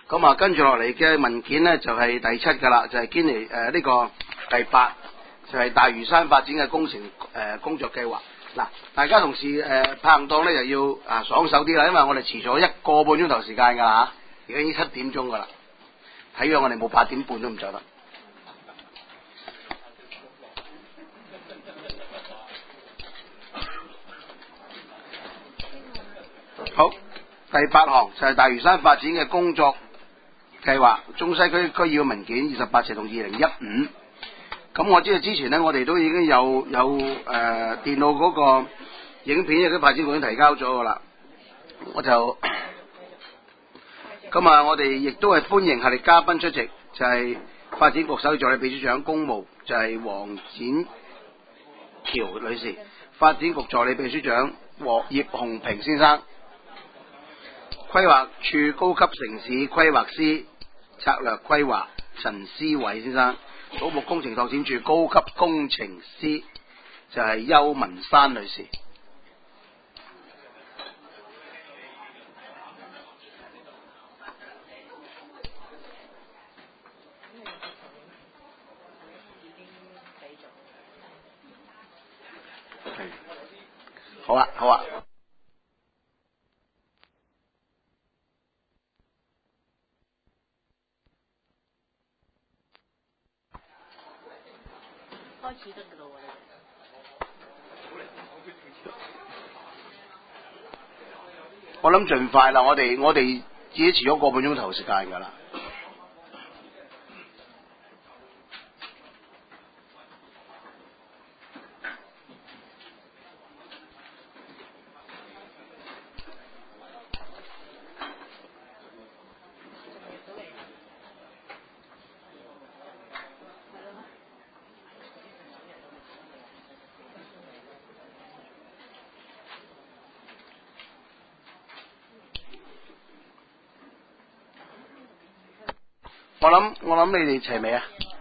咁啊，跟住落嚟嘅文件呢，就係第7㗎啦，就係堅尼呢個第8，就係大嶼山發展嘅工程工作計劃。嗱，大家同事拍行當咧又要爽手啲啦，因為我哋遲咗1個半鐘頭時間㗎嚇，而家已經7點鐘㗎啦，睇樣我哋冇8點半都唔走得。好，第8項就係大嶼山發展嘅工作計劃，中西區區議會文件28斜同2015。咁我知道之前呢，我哋都已經有電腦嗰個影片，亦都發展局已經提交咗㗎啦。我哋亦都係歡迎系列嘉賓出席，就係發展局首席助理秘書長公務，就係黃展橋女士；發展局助理秘書長葉紅平先生；規劃處高級城市規劃師策略規劃陳思偉先生；土木工程拓展處高級工程師就係邱文山女士。好啊，好啊。 開始得㗎咯喎！ 我諗盡快啦，我哋自己遲咗個半鐘頭時間㗎啦。我諗你哋齊未啊？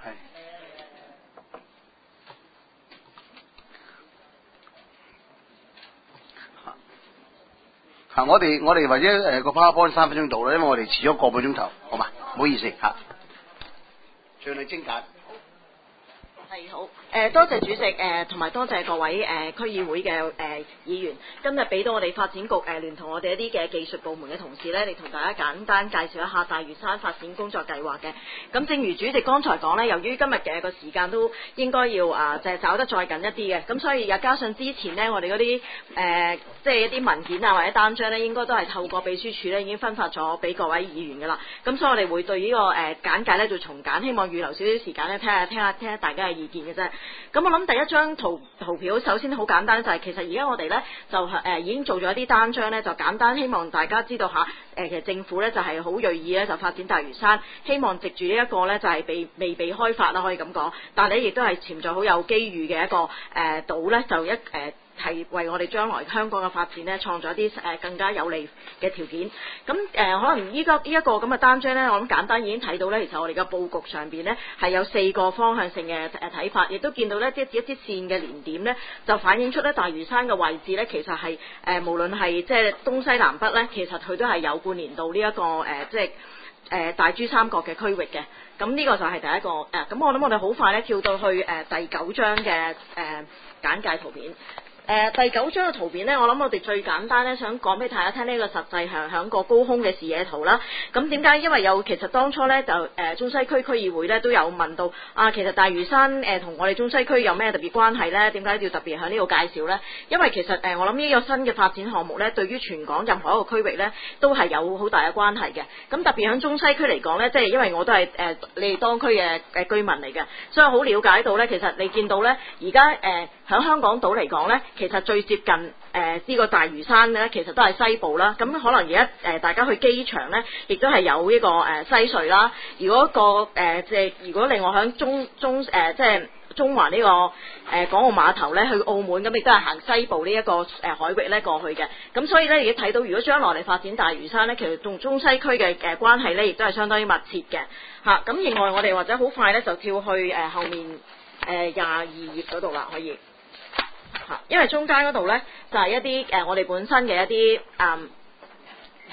係。我哋或者個 PowerPoint 3分鐘到啦，因為我哋遲咗個半鐘頭，好嘛？唔好意思嚇。盡力精簡。 係好，多謝主席，同埋多謝各位區議會嘅議員，今日俾到我哋發展局聯同我哋一啲嘅技術部門嘅同事咧，嚟同大家簡單介紹一下大嶼山發展工作計劃嘅。咁正如主席剛才講咧，由於今日嘅個時間都應該要就係找得再緊一啲嘅，咁所以又加上之前呢，我哋嗰啲即係一啲文件啊或者單張咧，應該都係透過秘書處咧已經分發咗俾各位議員㗎啦。咁所以我哋會對呢個簡介咧做重簡，希望預留少少時間咧聽下大家嘅意見嘅啫。咁我諗第一張圖表首先好簡單，就係其實而家我哋咧就已經做咗一啲單張咧，就簡單希望大家知道下其實政府咧就係好鋭意咧就發展大嶼山，希望藉住呢一個咧就係未被開發啦，可以咁講，但係亦都係潛在好有機遇嘅一個島咧，就係為我哋將來香港嘅發展咧創造一啲更加有利嘅條件。咁可能呢一個咁嘅單張咧，我諗簡單已經睇到咧，其實我哋嘅佈局上邊咧係有4個方向性嘅睇法，亦都見到咧即係一啲線嘅連點咧，就反映出咧大嶼山嘅位置咧，其實係無論係即係東西南北咧，其實佢都係有貫連到呢一個即係大珠三角嘅區域嘅。咁呢個就係第一個咁我諗我哋好快咧跳到去第9章嘅簡介圖片。第9張嘅圖片呢，我諗我哋最簡單呢，想講俾大家聽呢個實際係響個高空嘅視野圖啦。咁點解？因為其實當初呢，就中西區區議會呢都有問到其實大嶼山同我哋中西區有咩特別關係呢？點解要特別喺呢度介紹呢？因為其實我諗呢個新嘅發展項目呢，對於全港任何一個區域呢，都係有好大嘅關係嘅。咁特別喺中西區嚟講呢，即係因為我都係你哋當區嘅居民嚟嘅，所以好了解到呢，其實你見到呢，而家喺香港島嚟講呢，其實最接近呢個大嶼山呢，其實都係西部啦。咁可能而家大家去機場呢，亦都係有呢個西隧啦。如果如果另外喺即係中環呢個港澳碼頭呢，去澳門咁亦都係行西部呢一個海域呢過去嘅。咁所以呢，而家睇到如果將來嚟發展大嶼山呢，其實同中西區嘅關係呢，亦都係相當於密切嘅嚇。咁另外我哋或者好快呢，就跳去後面22頁嗰度啦，可以。因為中間嗰度呢，就係一啲我哋本身嘅一啲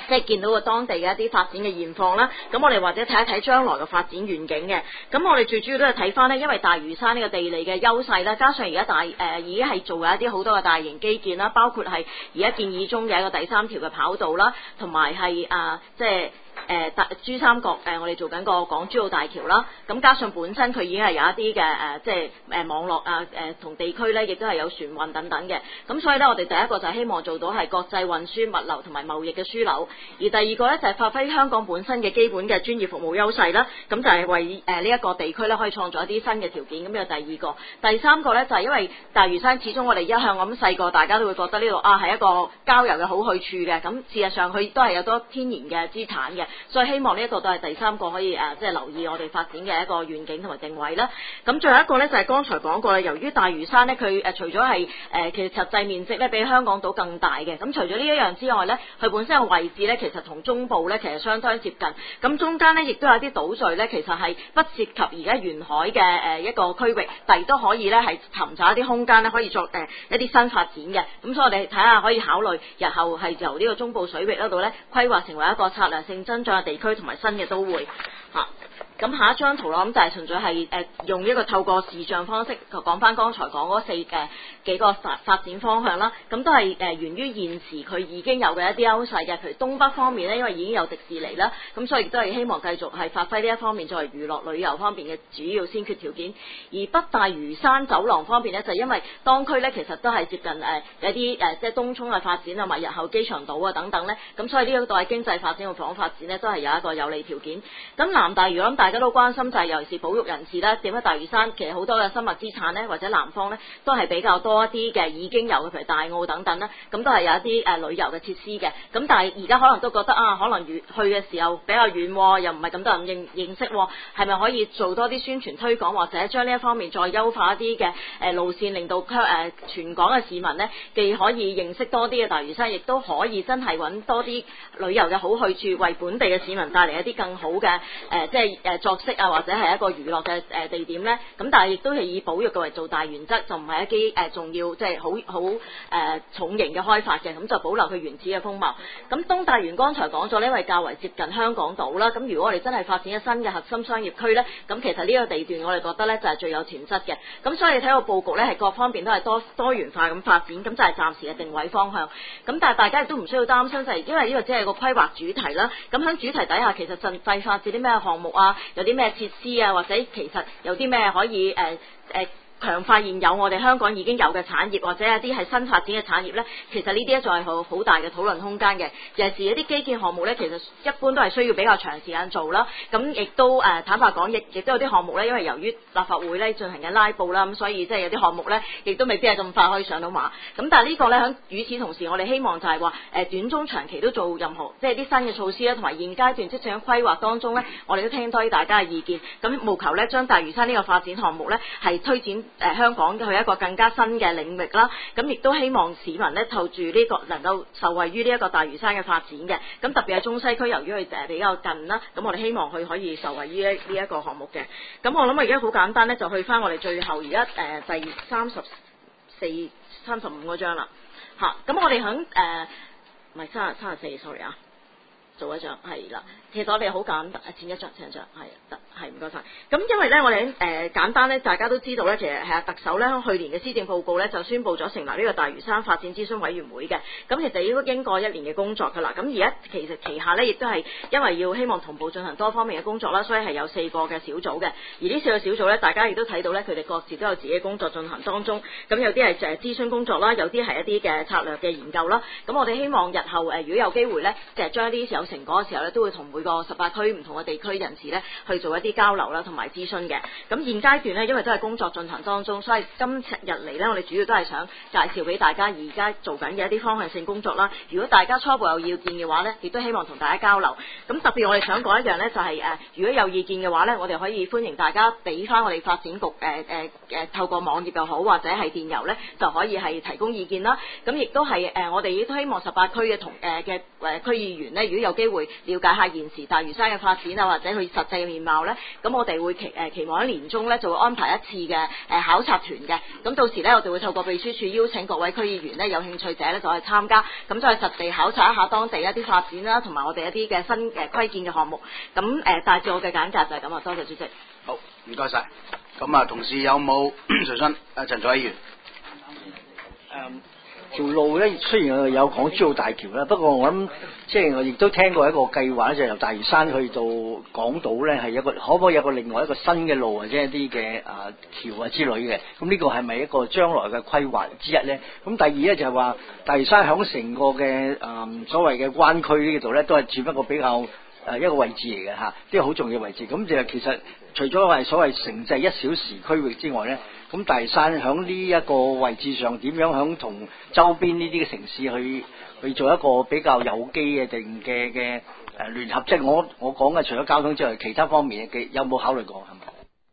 即係見到個當地嘅一啲發展嘅現況啦，咁我哋或者睇一睇將來嘅發展願景嘅。咁我哋最主要都係睇翻呢，因為大嶼山呢個地理嘅優勢啦，加上而家已經係做緊一啲好多嘅大型基建啦，包括係而家建議中嘅一個第3條嘅跑道啦，同埋係即係珠三角我哋做緊個港珠澳大橋啦，咁加上本身佢已經係有一啲嘅即係網絡同地區咧，亦都係有船運等等嘅，咁所以咧我哋第一個就係希望做到係國際運輸物流同埋貿易嘅樞紐，而第二個咧就係發揮香港本身嘅基本嘅專業服務優勢啦，咁就係為呢一個地區咧可以創造一啲新嘅條件，咁呢個第二個，第三個咧就係因為大嶼山始終我哋一向咁細個，大家都會覺得呢度係一個郊遊嘅好去處嘅，咁事實上佢都係有多天然嘅資產嘅。所以希望呢一個都係第三個可以即係留意我哋發展嘅一個願景同埋定位啦。咁最後一個咧就係剛才講過啦，由於大嶼山咧佢除咗係其實實際面積咧比香港島更大嘅，咁除咗呢一樣之外咧，佢本身嘅位置咧其實同中部咧其實相當接近，咁中間咧亦都有啲島嶼咧其實係不涉及而家沿海嘅一個區域，但亦都可以咧係尋找一啲空間咧可以作一啲新發展嘅。咁所以我哋睇下可以考慮日後係由呢個中部水域嗰度咧規劃成為一個策略性增長嘅地區同埋新嘅都會嚇。咁下一張圖啦，咁就係純粹係用一個透過視像方式講翻剛才講嗰幾個發展方向啦。咁都係源於現時佢已經有嘅一啲優勢嘅，譬如東北方面咧，因為已經有迪士尼啦，咁所以亦都係希望繼續係發揮呢一方面作為娛樂旅遊方面嘅主要先決條件。而北大嶼山走廊方面咧，就因為當區咧其實都係接近有啲即係東涌嘅發展同埋日後機場島啊等等咧，咁所以呢一個係經濟發展同房屋發展咧都係有一個有利條件。咁南大嶼大家都關心就係尤其是保育人士啦，點解大嶼山其實好多嘅生物資產咧，或者南方咧都係比較多一啲嘅已經有嘅，譬如大澳等等啦，咁都係有一啲旅遊嘅設施嘅。咁但係而家可能都覺得可能去嘅時候比較遠，又唔係咁多人認識，係咪可以做多啲宣傳推廣，或者將呢一方面再優化一啲嘅路線，令到全港嘅市民呢，既可以認識多啲嘅大嶼山，亦都可以真係揾多啲旅遊嘅好去處，為本地嘅市民帶嚟一啲更好嘅即係作息或者係一個娛樂嘅地點咧，咁但係亦都係以保育嘅為做大原則，就唔係一啲重要即係好重型嘅開發嘅，咁就保留佢原始嘅風貌。咁東大嶼剛才講咗呢，因為較為接近香港島啦，咁如果我哋真係發展一新嘅核心商業區咧，咁其實呢個地段我哋覺得咧就係最有潛質嘅。咁所以你睇個佈局咧係各方面都係多元化咁發展，咁就係暫時嘅定位方向。咁但係大家亦都唔需要擔心，就係因為呢個只係個規劃主題啦。咁喺主題底下，其實實際發展啲咩項目有啲咩設施或者其實有啲咩可以強化現有我哋香港已經有嘅產業，或者一啲係新發展嘅產業呢，其實呢啲咧就係好大嘅討論空間嘅。尤其是一啲基建項目呢，其實一般都係需要比較長時間做啦。咁亦都坦白講，亦都有啲項目呢，因為由於立法會呢進行緊拉布啦，咁所以即係有啲項目呢，亦都未必係咁快可以上到馬。咁但係呢個呢，喺與此同時，我哋希望就係話短中長期都做任何即係啲新嘅措施啦，同埋現階段即係喺規劃當中呢，我哋都聽多啲大家嘅意見。咁務求呢，將大嶼山呢個發展項目呢，係推展香港去一個更加新嘅領域啦，咁亦都希望市民呢透住呢個能夠受惠於呢一個大嶼山嘅發展嘅，咁特別係中西區，由於佢比較近啦，咁我哋希望佢可以受惠於呢一個項目嘅。咁我諗而家好簡單呢，就去翻我哋最後而家第34、35嗰張啦，咁我哋響唔係34 sorry 做一張係啦。其實我哋好簡單，前一張係得，係唔該晒。咁因為咧，我哋簡單咧，大家都知道咧，其實係特首咧去年嘅施政報告咧就宣布咗成立呢個大嶼山發展諮詢委員會嘅。咁其實已經經過1年嘅工作㗎啦。咁而家其實旗下咧亦都係因為要希望同步進行多方面嘅工作啦，所以係有4個嘅小組嘅。而呢4個小組咧，大家亦都睇到咧，佢哋各自都有自己嘅工作進行當中。咁有啲係諮詢工作啦，有啲係一啲嘅策略嘅研究啦。咁我哋希望日後如果有機會咧，就係將一啲有成果嘅時候咧，都會同每個18區唔同嘅地區人士咧去做一啲交流啦，同埋諮詢嘅。咁現階段咧，因為都係工作進行當中，所以今日嚟咧，我哋主要都係想介紹俾大家而家做緊嘅一啲方向性工作啦。如果大家初步有意見嘅話咧，亦都希望同大家交流。咁特別我哋想講一樣咧，就係如果有意見嘅話咧，我哋可以歡迎大家俾翻我哋發展局透過網頁又好，或者係電郵咧，就可以係提供意見啦。咁亦都係我哋亦都希望18區嘅區議員咧，如果有機會了解下現時大嶼山嘅發展或者佢實際嘅面貌咧， 咁我哋會期望喺年中咧就會安排一次嘅考察團嘅。咁到時咧我哋會透過秘書處邀請各位區議員咧有興趣者咧就去參加，咁再實地考察一下當地一啲發展啦，同埋我哋一啲嘅新規建嘅項目。咁大致我嘅簡介就係咁啊，多謝主席。 好，唔該晒。咁啊，同事有冇隨身？陳佐洱議員。 條路咧雖然有港珠澳大橋啦，不過我諗即係我亦都聽過一個計劃，就係由大嶼山去到港島咧，係可唔可以有另外一個新嘅路或者一啲嘅橋之類嘅？咁呢個係咪一個將來嘅規劃之一咧？咁第二咧就係話大嶼山響成個嘅所謂嘅灣區呢度咧，都係佔一個比較一個位置嚟嘅嚇，即係好重要嘅位置。咁就其實除咗係所謂城際1小時區域之外咧，咁大嶼山響呢一個位置上點樣響同周邊呢啲嘅城市去做一個比較有機嘅嘅聯合？即係我講嘅除咗交通之外，其他方面嘅有冇考慮過係咪？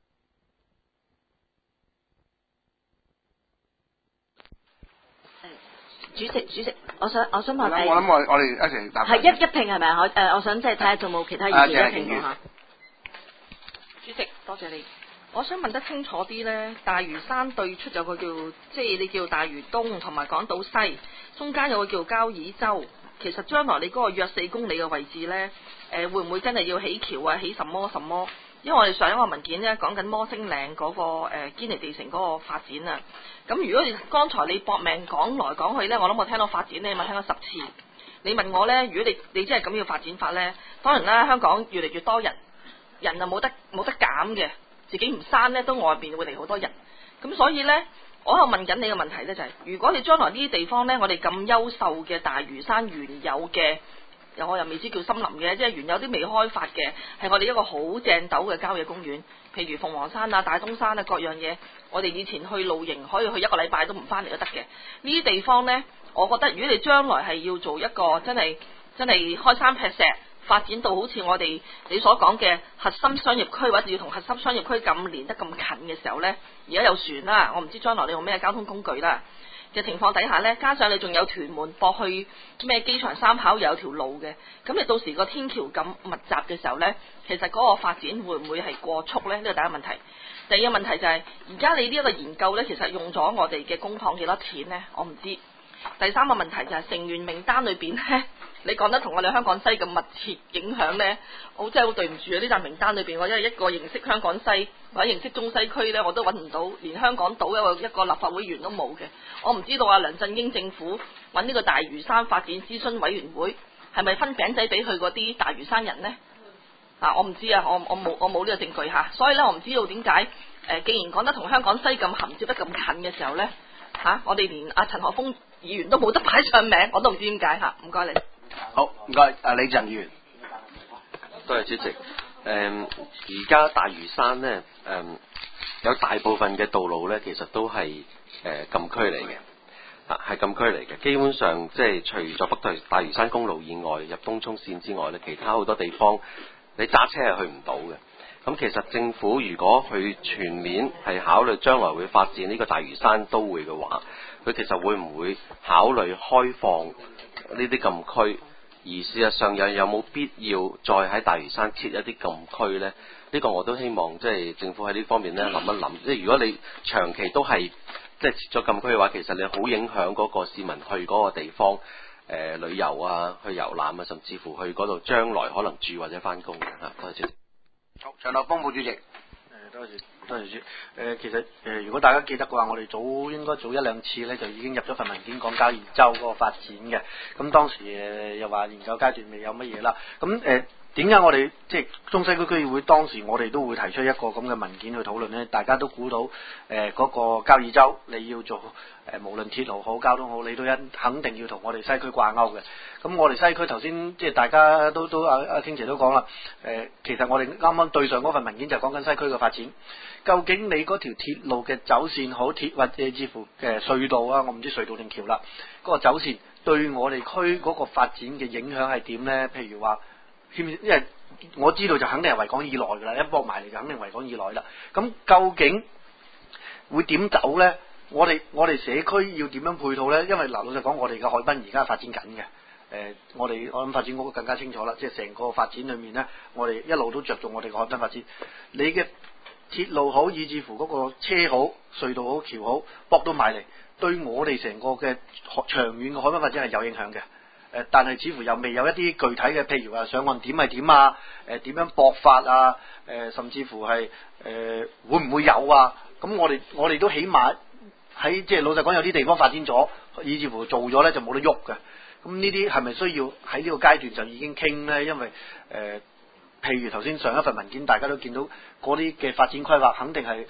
主席，我想問我諗我哋一齊答。 係一併係咪啊？我想即係睇下仲冇其他意見一併嚇。 主席，多謝你。我想問得清楚啲呢，大嶼山對出有個叫即係你叫大嶼東同埋港島西，中間有個叫交椅洲。其實將來你嗰個約4公里嘅位置呢，會唔會真係要起橋啊？起什麼？因為我哋上一個文件呢講緊摩星嶺嗰個堅尼地城嗰個發展啊。咁如果你剛才你搏命講來講去呢，我諗我聽到發展呢，咪聽咗10次。你問我呢，如果你真係咁要發展法呢，當然啦，香港越嚟越多人啊冇得減嘅。自己唔生呢，都外邊會嚟好多人，咁所以呢，我又問緊你嘅問題呢，就係如果你將來呢啲地方呢，我哋咁優秀嘅大嶼山原有嘅，我又未知叫森林嘅，即係原有啲未開發嘅，係我哋一個好正斗嘅郊野公園，譬如鳳凰山啊、大東山啊各樣嘢，我哋以前去露營可以去1個禮拜都唔翻嚟都得嘅。呢啲地方呢，我覺得如果你將來係要做一個真係開山劈石，發展到好似我哋你所講嘅核心商業區，或者要同核心商業區咁連得咁近嘅時候呢，而家有船啦，我唔知將來你用咩交通工具啦嘅情況底下呢，加上你仲有屯門駁去咩機場三跑又有條路嘅，咁你到時個天橋咁密集嘅時候呢，其實嗰個發展會唔會係過速呢？呢個第一個問題。第二個問題就係而家你呢一個研究呢，其實用咗我哋嘅公帑幾多錢呢？我唔知。第三個問題就係成員名單裏邊呢，你講得同我哋香港西咁密切影響呢，我真係好對唔住啊！呢紮名單裏邊，我因為一個認識香港西或者認識中西區呢，我都揾唔到，連香港島一個立法會議員都冇嘅。我唔知道啊，梁振英政府揾呢個大嶼山發展諮詢委員會係咪分餅仔俾佢嗰啲大嶼山人呢？我唔知啊，我冇呢個證據嚇，所以呢，我唔知道點解既然講得同香港西咁銜接得咁近嘅時候呢，我哋連阿陳學鋒議員都冇得擺上名，我都唔知點解嚇。唔該你。 好，唔該，李振議員。 多謝主席。而家大嶼山呢，有大部分嘅道路呢，其實都係禁區嚟嘅，係禁區嚟嘅。基本上即係除咗北大嶼山公路以外，入東涌線之外呢，其他好多地方你揸車係去唔到嘅。咁其實政府如果佢全面係考慮將來會發展呢個大嶼山都會嘅話，佢其實會唔會考慮開放呢啲禁區？而事實上有冇必要再喺大嶼山設一啲禁區呢？呢個我都希望即係政府喺呢方面呢諗一諗。即係如果你長期都係即係設咗禁區嘅話，其實你好影響嗰個市民去嗰個地方旅遊啊、去遊覽啊，甚至乎去嗰度將來可能住或者翻工嘅嚇。多謝。 好，陳樂峰副主席。 多謝主席。其實如果大家記得嘅話，我哋應該早1、2次咧就已經入咗份文件講交椅洲嗰個發展嘅。咁當時又話研究階段未有乜嘢啦。咁點解我哋即係中西區區議會當時我哋都會提出一個咁嘅文件去討論呢？大家都估到嗰個交椅洲你要做無論鐵路好交通好，你都肯定要同我哋西區掛鈎嘅。咁我哋西區頭先即係大家都阿傾姐都講啦，其實我哋啱啱對上嗰份文件就講緊西區嘅發展。究竟你嗰條鐵路嘅走線好或者至乎隧道啊，我唔知隧道定橋啦，嗰個走線對我哋區嗰個發展嘅影響係點呢？譬如話，因為我知道就肯定係維港以內㗎啦，一駁埋嚟就肯定維港以內啦。咁究竟會點走呢？我哋社區要點樣配套呢？因為老實講，我哋嘅海濱而家發展緊嘅， 我諗發展局更加清楚啦，即係成個發展裏面咧，我哋一路都着重我哋嘅海濱發展。你嘅鐵路好，以至乎嗰個車好、隧道好、橋好，駁到埋嚟，對我哋成個嘅長遠嘅海濱發展係有影響嘅。但係似乎又未有一啲具體嘅，譬如話上岸點係點啊？點樣駁法啊？甚至乎係會唔會有啊？咁我哋都起碼喺即係老實講，有啲地方發展咗，以至乎做咗咧就冇得喐嘅。咁呢啲係咪需要喺呢個階段就已經傾咧？因為譬如頭先上一份文件，大家都見到嗰啲嘅發展規劃，肯定係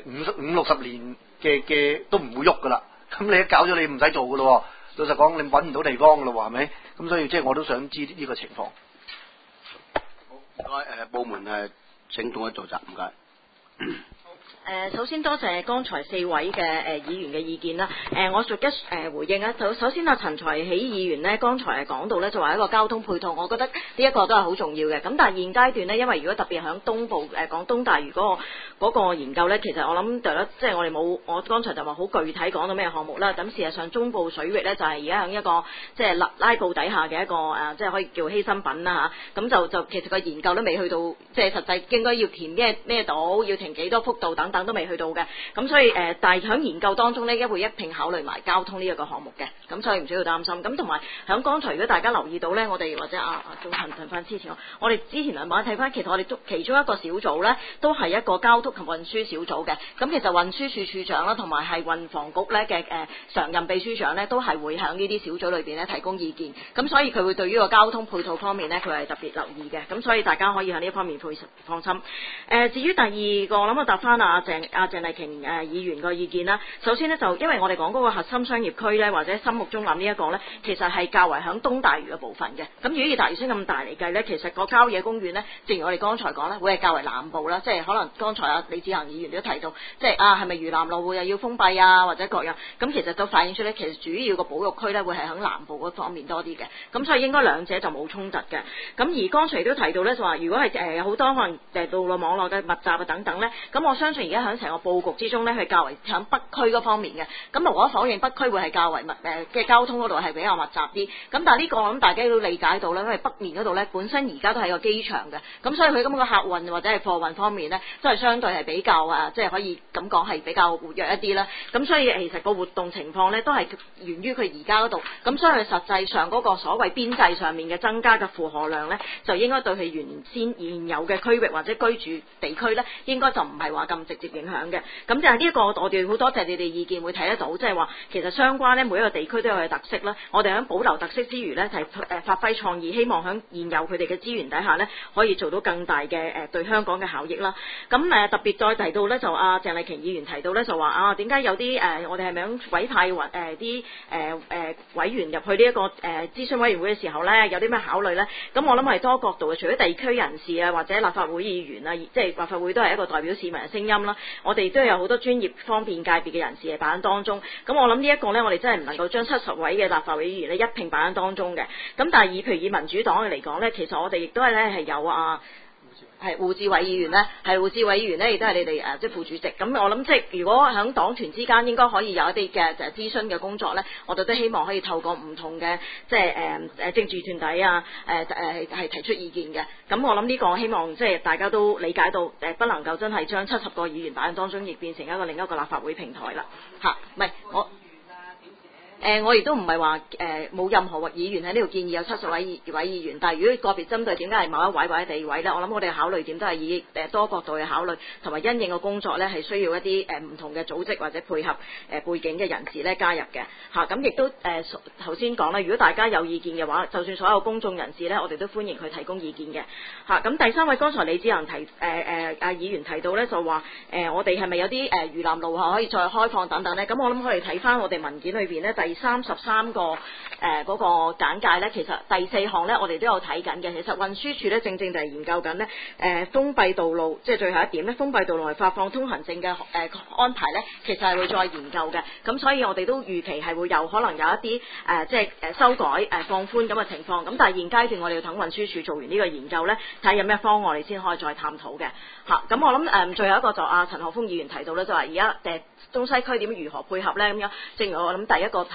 50-60年嘅都唔會喐噶啦。咁你一搞咗，你唔使做噶咯。老實講，你揾唔到地方噶咯，係咪？咁所以即係我都想知呢個情況。 唔該，部門請統一做責，唔該。 首先多謝剛才4位嘅議員嘅意見啦。我逐一回應啊。首先陳財喜議員呢，剛才講到呢，就話一個交通配套，我覺得呢一個都係好重要嘅。咁但係現階段呢，因為如果特別響東部講東大嶼嗰個研究呢，其實我諗即係我哋冇，我剛才就話好具體講到咩項目啦。咁事實上中部水域呢，就係而家響一個即係拉布底下嘅一個即係可以叫犧牲品啦嚇。咁就其實個研究都未去到，即係實際應該要填咩島，要填幾多幅度等等都未去到嘅。咁所以但係喺研究當中呢，會一併考慮埋交通呢一個項目嘅。咁所以唔需要擔心。咁同埋響剛才如果大家留意到呢，我哋或者仲陳翻之前我哋之前兩晚睇翻，其實我哋其中一個小組呢，都係一個交通及運輸小組嘅。咁其實運輸署署長啦，同埋係運房局呢嘅常任秘書長呢，都係會喺呢啲小組裏邊呢提供意見。咁所以佢會對於個交通配套方面呢，佢係特別留意嘅。咁所以大家可以喺呢一方面放心。至於第二個，我諗我答翻鄭麗瓊議員個意見啦。首先呢，就因為我哋講嗰個核心商業區呢，或者心目中諗呢一個呢，其實係較為響東大嶼嘅部分嘅。咁如果以大嶼山咁大嚟計呢，其實個郊野公園呢，正如我哋剛才講呢，會係較為南部啦。即係可能剛才李志恒議員都提到，即係係咪嶼南路會又要封閉啊，或者各樣。咁其實都反映出呢，其實主要個保育區呢，會係響南部嗰方面多啲嘅。咁所以應該兩者就冇衝突嘅。咁而剛才都提到呢，就話如果係好多可能道路網絡嘅密集啊等等呢，咁我相信而家響成個佈局之中呢，係較為響北區嗰方面嘅。咁無可否認，北區會係較為嘅交通嗰度係比較密集啲。咁但係呢個我諗大家都理解到啦，因為北面嗰度呢，本身而家都係個機場嘅，咁所以佢咁個客運或者係貨運方面呢，都係相對係比較即係可以咁講係比較活躍一啲啦。咁所以其實個活動情況呢，都係源於佢而家嗰度。咁所以佢實際上嗰個所謂邊際上面嘅增加嘅負荷量呢，就應該對佢原先現有嘅區域或者居住地區呢，應該就唔係話咁直接影響嘅。咁就係呢一個我哋好多謝你哋意見會睇得到，即係話其實相關呢，每一個地區都有佢特色啦。我哋喺保留特色之餘呢，就係發揮創意，希望喺現有佢哋嘅資源底下呢，可以做到更大嘅對香港嘅效益啦。咁特別再提到呢，就鄭麗瓊議員提到呢，就話點解有啲我哋係咪響委派啲委員入去呢一個諮詢委員會嘅時候呢，有啲咩考慮呢？咁我諗係多角度嘅，除咗地區人士啊，或者立法會議員啊，即係立法會都係一個代表市民嘅聲音啦。我哋都有好多專業方面界別嘅人士係擺喺當中。咁我諗呢一個呢，我哋真係唔能夠將70位嘅立法會議員呢一併擺喺當中嘅。咁但係譬如以民主黨嚟講呢，其實我哋亦都係有胡志偉議員呢，胡志偉議員呢，亦都係你哋即係副主席。咁我諗即係如果喺黨團之間應該可以有一啲嘅諮詢嘅工作呢，我哋都希望可以透過唔同嘅即係政治團體啊係提出意見嘅。咁我諗呢個希望即係大家都理解到不能夠真係將70個議員擺喺當中，亦變成另一個立法會平台啦嚇。唔係我亦都唔係話冇任何議員喺呢度建議有70位議員，但係如果個別針對點解係某一位或者第二位呢，我諗我哋考慮點都係以多角度去考慮，同埋因應嘅工作呢係需要一啲唔同嘅組織或者配合背景嘅人士呢加入嘅嚇。咁亦都頭先講啦，如果大家有意見嘅話，就算所有公眾人士呢，我哋都歡迎佢提供意見嘅嚇。咁第三位剛才李志恒議員提到呢，就話我哋係咪有啲嶼南路可以再開放等等呢？咁我諗我哋睇翻我哋文件裏邊呢，第33個嗰個簡介呢，其實第4項呢，我哋都有睇緊嘅。其實運輸署呢，正正就係研究緊呢封閉道路，即係最後一點呢，封閉道路係發放通行證嘅安排呢，其實係會再研究嘅。咁所以我哋都預期係會有可能有一啲即係修改放寬咁嘅情況。咁但係現階段我哋要等運輸署做完呢個研究呢，睇下有咩方案我哋先可以再探討嘅嚇。咁我諗最後一個就陳學鋒議員提到呢，就話而家東西區點如何配合呢？咁樣。正如我諗第一個提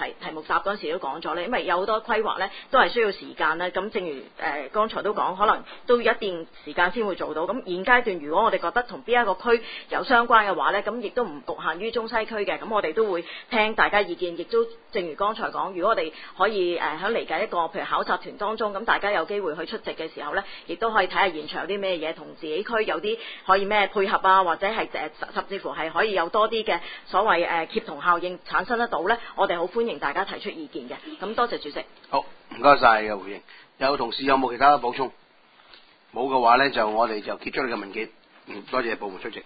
題目答嗰陣時都講咗咧，因為有好多規劃咧都係需要時間啦。咁正如剛才都講，可能都要一段時間先會做到。咁現階段如果我哋覺得同邊一個區有相關嘅話咧，咁亦都唔局限於中西區嘅，咁我哋都會聽大家意見，亦都正如剛才講，如果我哋可以喺嚟緊一個譬如考察團當中，咁大家有機會去出席嘅時候咧，亦都可以睇下現場有啲咩嘢，同自己區有啲可以咩配合啊，或者係甚至乎係可以有多啲嘅所謂協同效應產生得到咧，我哋好歡迎大家提出意見嘅。咁多謝主席。 好，唔該晒嘅回應。有同事有冇其他補充？冇嘅話咧，就我哋就結束你嘅文件。多謝部門出席。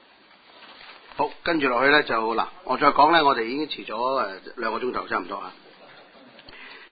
好，跟住落去咧就嗱，我再講咧，我哋已經遲咗2個鐘頭差唔多啊。